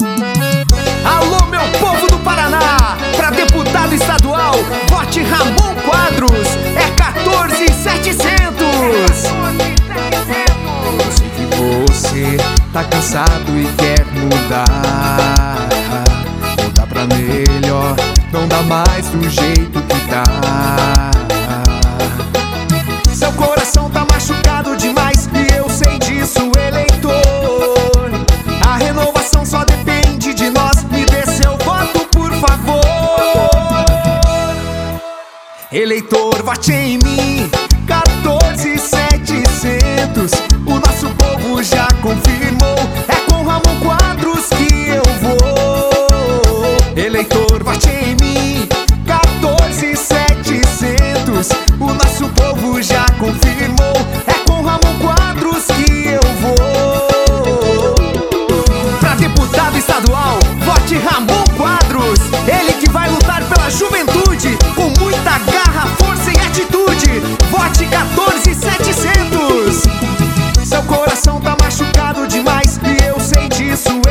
Alô, meu povo do Paraná, pra deputado estadual, vote Ramon Quadros, é 14.700. Sei que você tá cansado e quer mudar, mudar pra melhor, não dá mais do jeito que tá. Seu coração tá machucado demais e eu sei disso, eleitor. A renovação só depende de nós, me dê seu voto, por favor. Eleitor, vote em mim, 14.700. O nosso povo já confirmou, é com Ramon Quadros que eu vou. Eleitor, vote em mim, 14.700. O nosso povo já confirmou, é com Ramon Quadros que eu vou. Pra deputado estadual, vote Ramon Quadros, ele que vai lutar pela juventude com muita garra, força e atitude. Vote 14.700. Seu coração tá machucado demais e eu sei disso,